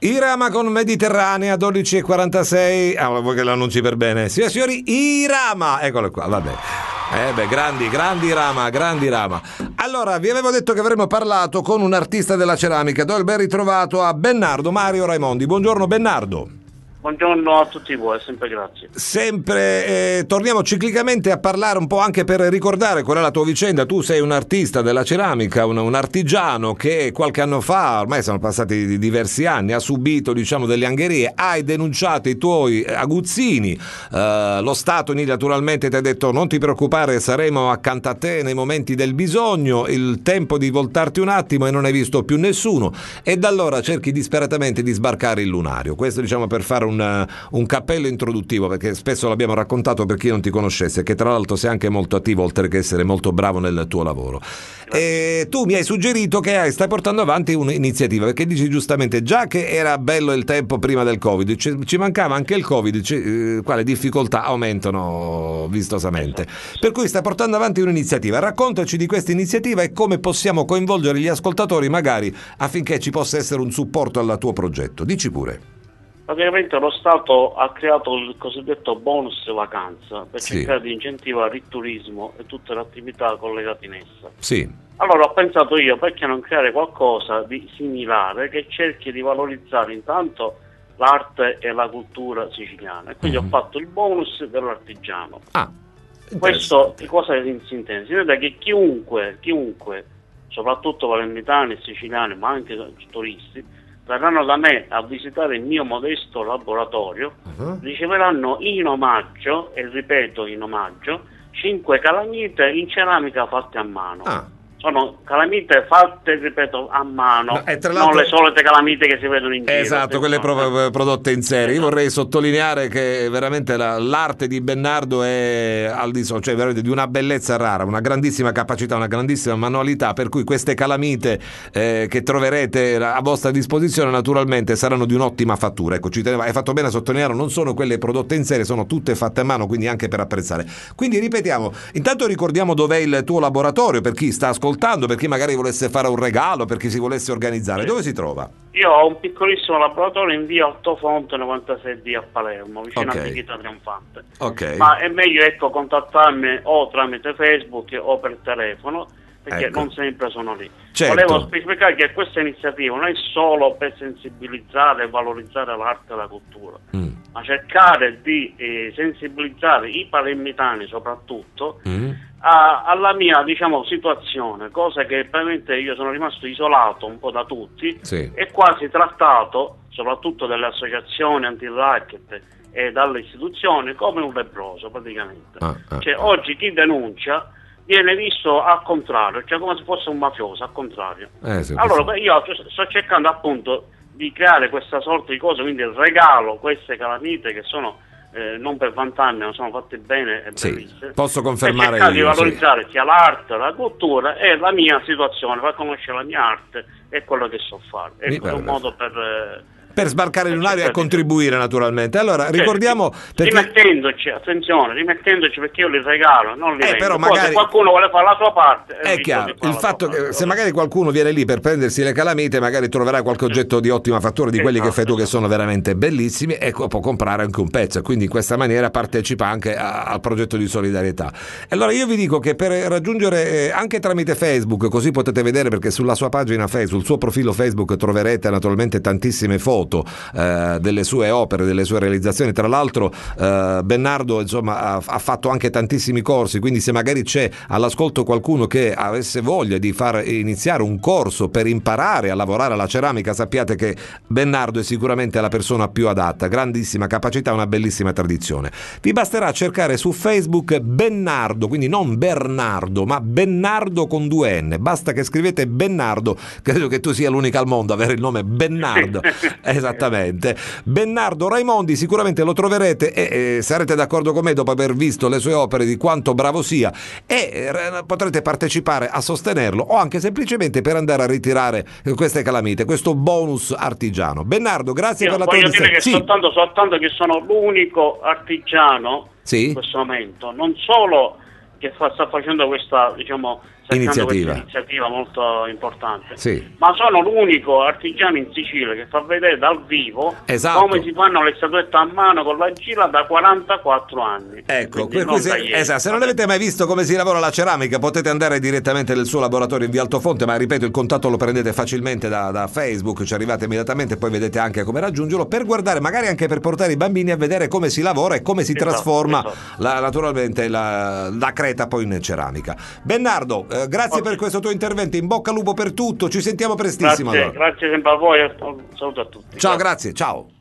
Irama con Mediterranea 12:46. Vuoi che l'annunci per bene? Sì, signori, Irama, eccolo qua, vabbè. Grandi Rama. Allora, vi avevo detto che avremmo parlato con un artista della ceramica. Do il ben ritrovato a Bennardo Mario Raimondi. Buongiorno Bennardo. Buongiorno a tutti voi, sempre grazie. Torniamo ciclicamente a parlare un po' anche per ricordare qual è la tua vicenda. Tu sei un artista della ceramica, un artigiano che qualche anno fa, ormai sono passati diversi anni, ha subito delle angherie, hai denunciato i tuoi aguzzini, lo Stato naturalmente ti ha detto non ti preoccupare, saremo accanto a te nei momenti del bisogno, il tempo di voltarti un attimo e non hai visto più nessuno e da allora cerchi disperatamente di sbarcare il lunario. Questo per fare un cappello introduttivo, perché spesso l'abbiamo raccontato per chi non ti conoscesse, che tra l'altro sei anche molto attivo oltre che essere molto bravo nel tuo lavoro. E tu mi hai suggerito che stai portando avanti un'iniziativa, perché dici giustamente già che era bello il tempo prima del Covid, ci mancava anche il Covid, qua le difficoltà aumentano vistosamente, per cui stai portando avanti un'iniziativa. Raccontaci di questa iniziativa e come possiamo coinvolgere gli ascoltatori magari affinché ci possa essere un supporto al tuo progetto. Dici pure. Praticamente lo Stato ha creato il cosiddetto bonus vacanza per cercare di incentivare il turismo e tutte le attività collegate in essa. Sì. Allora ho pensato io, perché non creare qualcosa di similare che cerchi di valorizzare intanto l'arte e la cultura siciliana, e quindi ho fatto il bonus dell'artigiano. Questo che cosa si intende? Si intende che chiunque, soprattutto palermitani e siciliani, ma anche turisti, verranno da me a visitare il mio modesto laboratorio, riceveranno in omaggio, e ripeto in omaggio, 5 calamite in ceramica fatte a mano. Sono calamite fatte, ripeto, a mano, non le solite calamite che si vedono in giro. Esatto, quelle prodotte in serie. Io vorrei sottolineare che veramente l'arte di Bennardo è al di sopra, cioè veramente di una bellezza rara, una grandissima capacità, una grandissima manualità, per cui queste calamite che troverete a vostra disposizione naturalmente saranno di un'ottima fattura. Ecco, hai fatto bene a sottolineare, non sono quelle prodotte in serie, sono tutte fatte a mano, quindi anche per apprezzare. Quindi ripetiamo, intanto ricordiamo dov'è il tuo laboratorio per chi sta ascoltando, per chi magari volesse fare un regalo, per chi si volesse organizzare. Dove si trova? Io ho un piccolissimo laboratorio in via Ottofonte 96D a Palermo, vicino a Antichità Trionfante. Ma è meglio contattarmi o tramite Facebook o per telefono, perché non sempre sono lì. Volevo specificare che questa iniziativa non è solo per sensibilizzare e valorizzare l'arte e la cultura, ma cercare di sensibilizzare i palermitani soprattutto alla mia situazione, cosa che veramente io sono rimasto isolato un po' da tutti e quasi trattato, soprattutto dalle associazioni anti-racket e dalle istituzioni, come un lebbroso praticamente. Oggi chi denuncia viene visto al contrario, cioè come se fosse un mafioso, al contrario. Allora io sto cercando appunto di creare questa sorta di cosa, quindi regalo queste calamite che sono non per vantarmi, non sono fatte bene e bellissime. Posso confermare di valorizzare sia l'arte, la cultura e la mia situazione, far conoscere la mia arte e quello che so fare. È un modo per sbarcare il lunario e contribuire naturalmente. Allora ricordiamo, rimettendoci perché io li regalo, non li vendo. Però magari se qualcuno vuole fare la sua parte, è chiaro, il fatto che se magari qualcuno viene lì per prendersi le calamite, magari troverà qualche oggetto di ottima fattura, di quelli che fai tu, che sono veramente bellissimi, e può comprare anche un pezzo, e quindi in questa maniera partecipa anche al progetto di solidarietà. Allora io vi dico che per raggiungere anche tramite Facebook, così potete vedere, perché sulla sua pagina Facebook, sul suo profilo Facebook troverete naturalmente tantissime foto delle sue opere, delle sue realizzazioni. Tra l'altro Bennardo ha fatto anche tantissimi corsi, quindi se magari c'è all'ascolto qualcuno che avesse voglia di far iniziare un corso per imparare a lavorare alla ceramica, sappiate che Bennardo è sicuramente la persona più adatta, grandissima capacità, una bellissima tradizione. Vi basterà cercare su Facebook Bennardo, quindi non Bernardo ma Bennardo con 2 N, basta che scrivete Bennardo, credo che tu sia l'unica al mondo ad avere il nome Bennardo. Esattamente, Bennardo Raimondi, sicuramente lo troverete e sarete d'accordo con me, dopo aver visto le sue opere, di quanto bravo sia, e potrete partecipare a sostenerlo, o anche semplicemente per andare a ritirare queste calamite, questo bonus artigiano. Bennardo, grazie per la tua iniziativa. Voglio dire che soltanto che sono l'unico artigiano in questo momento, non solo che sta facendo questa iniziativa molto importante. Sì. Ma sono l'unico artigiano in Sicilia che fa vedere dal vivo come si fanno le statuette a mano con l'argilla da 44 anni. Ecco, se non avete mai visto come si lavora la ceramica, potete andare direttamente nel suo laboratorio in via Altofonte, ma ripeto, il contatto lo prendete facilmente da Facebook, ci arrivate immediatamente, poi vedete anche come raggiungerlo, per guardare, magari anche per portare i bambini a vedere come si lavora e come si trasforma naturalmente la creta poi in ceramica. Bernardo, grazie per questo tuo intervento, in bocca al lupo per tutto, ci sentiamo prestissimo. Grazie sempre a voi, un saluto a tutti. Ciao, grazie, ciao.